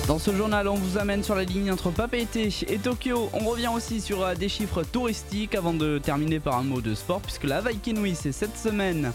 Dans ce journal, on vous amène sur la ligne entre Papeete et Tokyo. On revient aussi sur des chiffres touristiques avant de terminer par un mot de sport puisque la Hawaii Kinui c'est cette semaine.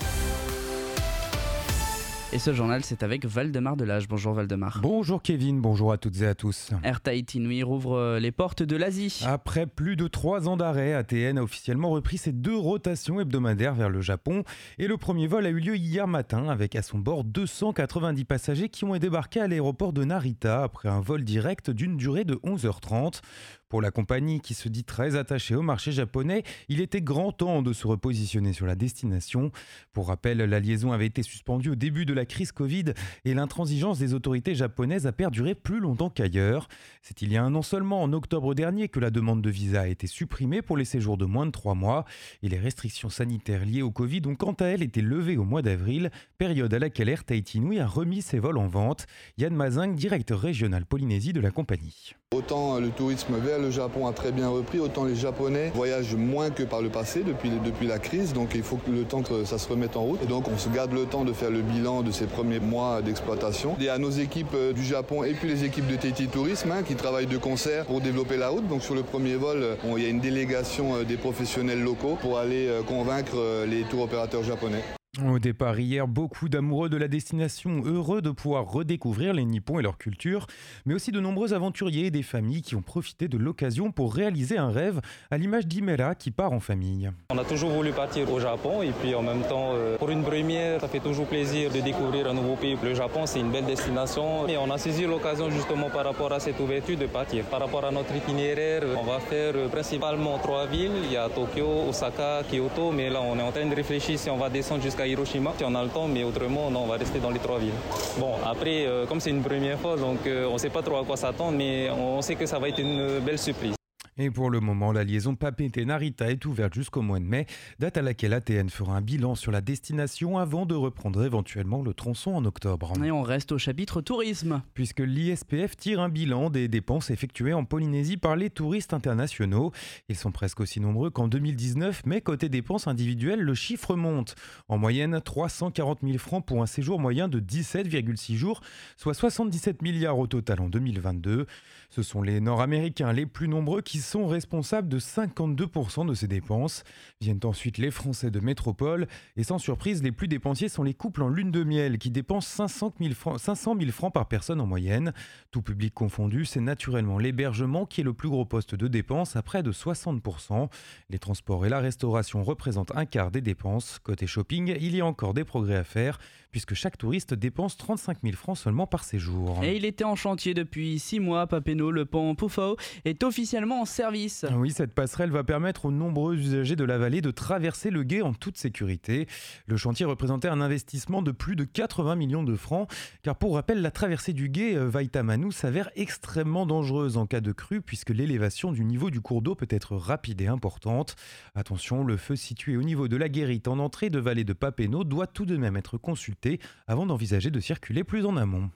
Et ce journal, c'est avec Valdemar Delage. Bonjour Valdemar. Bonjour Kevin, bonjour à toutes et à tous. Air Tahiti Nui rouvre les portes de l'Asie. Après plus de 3 ans d'arrêt, ATN a officiellement repris ses 2 rotations hebdomadaires vers le Japon. Et le premier vol a eu lieu hier matin avec à son bord 290 passagers qui ont débarqué à l'aéroport de Narita après un vol direct d'une durée de 11h30. Pour la compagnie qui se dit très attachée au marché japonais, il était grand temps de se repositionner sur la destination. Pour rappel, la liaison avait été suspendue au début de la crise Covid et l'intransigeance des autorités japonaises a perduré plus longtemps qu'ailleurs. C'est il y a un an seulement, en octobre dernier, que la demande de visa a été supprimée pour les séjours de moins de 3 mois et les restrictions sanitaires liées au Covid ont quant à elles été levées au mois d'avril, période à laquelle Air Tahiti Nui a remis ses vols en vente. Yann Mazing, directeur régional Polynésie de la compagnie. Autant le tourisme vers le Japon a très bien repris, autant les Japonais voyagent moins que par le passé depuis la crise. Donc il faut le temps que ça se remette en route. Et donc on se garde le temps de faire le bilan de ces premiers mois d'exploitation. Il y a nos équipes du Japon et puis les équipes de Tahiti Tourisme qui travaillent de concert pour développer la route. Donc sur le premier vol, il y a une délégation des professionnels locaux pour aller convaincre les tour opérateurs japonais. Au départ hier, beaucoup d'amoureux de la destination heureux de pouvoir redécouvrir les Nippons et leur culture, mais aussi de nombreux aventuriers et des familles qui ont profité de l'occasion pour réaliser un rêve, à l'image d'Imera qui part en famille. On a toujours voulu partir au Japon et puis en même temps, pour une première, ça fait toujours plaisir de découvrir un nouveau pays. Le Japon, c'est une belle destination et on a saisi l'occasion justement par rapport à cette ouverture de partir. Par rapport à notre itinéraire, on va faire principalement 3 villes. Il y a Tokyo, Osaka, Kyoto, mais là on est en train de réfléchir si on va descendre jusqu'à Hiroshima, si on a le temps, mais autrement, non, on va rester dans les 3 villes. Bon, après, comme c'est une première fois, donc on ne sait pas trop à quoi s'attendre, mais on sait que ça va être une belle surprise. Et pour le moment, la liaison Papeete-Narita est ouverte jusqu'au mois de mai, date à laquelle ATN fera un bilan sur la destination avant de reprendre éventuellement le tronçon en octobre. Et on reste au chapitre tourisme. Puisque l'ISPF tire un bilan des dépenses effectuées en Polynésie par les touristes internationaux. Ils sont presque aussi nombreux qu'en 2019, mais côté dépenses individuelles, le chiffre monte. En moyenne, 340 000 francs pour un séjour moyen de 17,6 jours, soit 77 milliards au total en 2022. Ce sont les Nord-Américains les plus nombreux qui sont responsables de 52% de ces dépenses. Viennent ensuite les Français de métropole et sans surprise, les plus dépensiers sont les couples en lune de miel qui dépensent 500 000 francs par personne en moyenne. Tout public confondu, c'est naturellement l'hébergement qui est le plus gros poste de dépenses à près de 60%. Les transports et la restauration représentent un quart des dépenses. Côté shopping, il y a encore des progrès à faire puisque chaque touriste dépense 35 000 francs seulement par séjour. Et il était en chantier depuis 6 mois. Papeeno, le pont Pufao, est officiellement en service. Oui, cette passerelle va permettre aux nombreux usagers de la vallée de traverser le gué en toute sécurité. Le chantier représentait un investissement de plus de 80 millions de francs, car pour rappel, la traversée du gué Vaitamanu s'avère extrêmement dangereuse en cas de crue, puisque l'élévation du niveau du cours d'eau peut être rapide et importante. Attention, le feu situé au niveau de la guérite en entrée de vallée de Papeeno doit tout de même être consulté avant d'envisager de circuler plus en amont.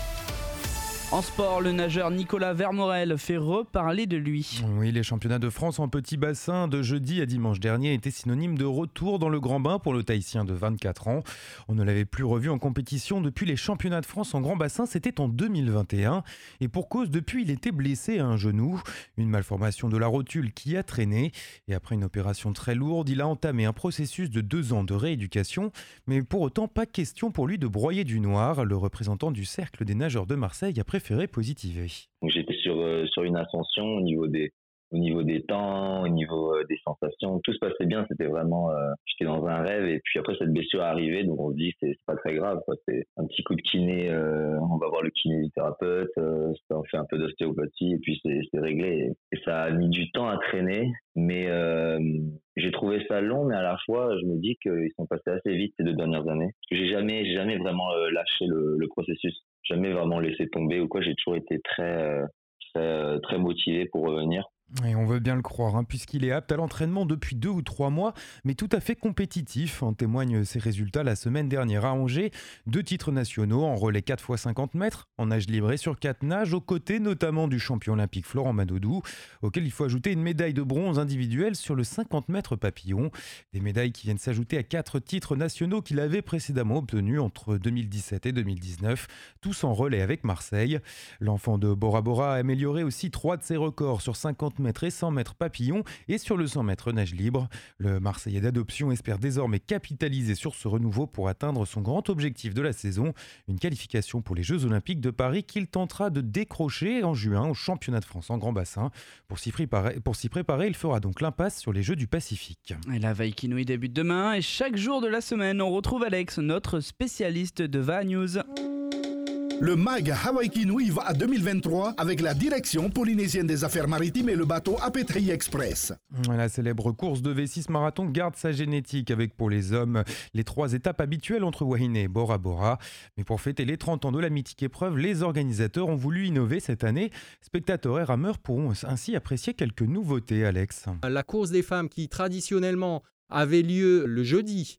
En sport, le nageur Nicolas Vermorel fait reparler de lui. Oui, les championnats de France en petit bassin de jeudi à dimanche dernier étaient synonymes de retour dans le grand bain pour le Tahitien de 24 ans. On ne l'avait plus revu en compétition depuis les championnats de France en grand bassin, c'était en 2021. Et pour cause, depuis, il était blessé à un genou. Une malformation de la rotule qui a traîné. Et après une opération très lourde, il a entamé un processus de 2 ans de rééducation. Mais pour autant, pas question pour lui de broyer du noir. Le représentant du Cercle des nageurs de Marseille a préféré positiver. Donc j'étais sur une ascension au niveau des temps, au niveau des sensations, tout se passait bien, c'était vraiment j'étais dans un rêve et puis après cette blessure est arrivée, donc on se dit c'est pas très grave quoi. C'est un petit coup de kiné, on va voir le kinésithérapeute, on fait un peu d'ostéopathie et puis c'est réglé et ça a mis du temps à traîner, mais j'ai trouvé ça long, mais à la fois je me dis qu'ils sont passés assez vite ces 2 dernières années, parce que j'ai jamais vraiment lâché le processus, jamais vraiment laissé tomber ou quoi, j'ai toujours été très motivé pour revenir. Et on veut bien le croire, puisqu'il est apte à l'entraînement depuis 2 ou 3 mois, mais tout à fait compétitif. En témoignent ses résultats la semaine dernière à Angers. 2 titres nationaux en relais 4 x 50 mètres, en nage libre et sur 4 nages, aux côtés notamment du champion olympique Florent Manodou, auquel il faut ajouter une médaille de bronze individuelle sur le 50 mètres papillon. Des médailles qui viennent s'ajouter à 4 titres nationaux qu'il avait précédemment obtenus entre 2017 et 2019, tous en relais avec Marseille. L'enfant de Bora Bora a amélioré aussi 3 de ses records sur 50 mètres et 100 mètres papillon et sur le 100 mètres nage libre. Le Marseillais d'adoption espère désormais capitaliser sur ce renouveau pour atteindre son grand objectif de la saison, une qualification pour les Jeux Olympiques de Paris qu'il tentera de décrocher en juin au Championnat de France en grand bassin. Pour s'y préparer, il fera donc l'impasse sur les Jeux du Pacifique. Et la Vaikinouï débute demain et chaque jour de la semaine, on retrouve Alex, notre spécialiste de VA News. Le MAG Hawaii Kinui va à 2023 avec la direction polynésienne des affaires maritimes et le bateau Apetri Express. La célèbre course de V6 marathon garde sa génétique avec pour les hommes les 3 étapes habituelles entre Wahine et Bora Bora. Mais pour fêter les 30 ans de la mythique épreuve, les organisateurs ont voulu innover cette année. Spectateurs et rameurs pourront ainsi apprécier quelques nouveautés, Alex. La course des femmes qui traditionnellement avait lieu le jeudi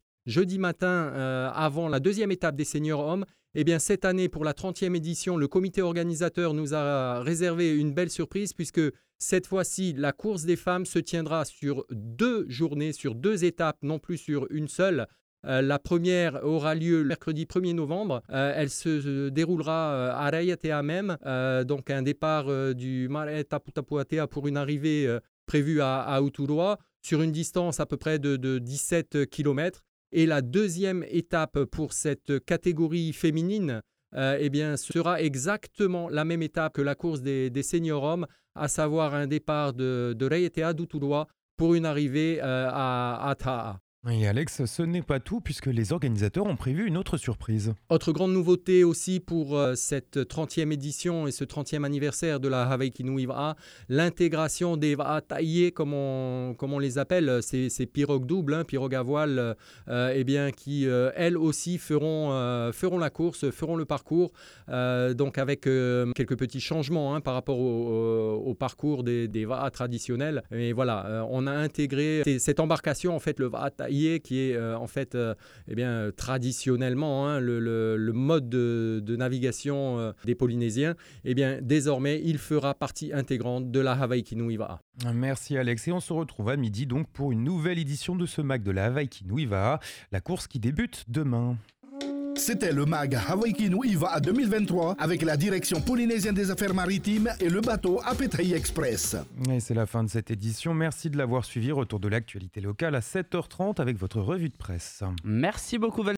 matin avant la deuxième étape des seniors hommes, eh bien, cette année, pour la 30e édition, le comité organisateur nous a réservé une belle surprise puisque cette fois-ci, la course des femmes se tiendra sur 2 journées, sur 2 étapes, non plus sur une seule. La première aura lieu le mercredi 1er novembre. Elle se déroulera à Rayatea même, donc un départ du Mare Taputapuatea pour une arrivée prévue à Uturoa sur une distance à peu près de 17 km. Et la deuxième étape pour cette catégorie féminine eh bien, sera exactement la même étape que la course des seniors hommes, à savoir un départ de Rayatea d'Uturoa pour une arrivée à Ta'a. Et Alex, ce n'est pas tout puisque les organisateurs ont prévu une autre surprise. Autre grande nouveauté aussi pour cette 30e édition et ce 30e anniversaire de la Hawaii Kinui Va'a, l'intégration des Va'a taillés, comme on les appelle, ces pirogues doubles, pirogues à voile, eh bien, qui elles aussi feront la course, feront le parcours, donc avec quelques petits changements par rapport au parcours des Va'a traditionnels. Et voilà, on a intégré cette embarcation, en fait, le Va'a taillé, qui est en fait eh bien, traditionnellement le mode de navigation des Polynésiens. Eh bien, désormais, il fera partie intégrante de la Hawaii Kinui Va'a. Merci Alex, et on se retrouve à midi donc pour une nouvelle édition de ce MAG de la Hawaii Kinui Va'a, la course qui débute demain. C'était le MAG Hawaii Kinui Va'a 2023 avec la direction polynésienne des affaires maritimes et le bateau Apetri Express. Et c'est la fin de cette édition. Merci de l'avoir suivi. Retour de l'actualité locale à 7h30 avec votre revue de presse. Merci beaucoup Valérie.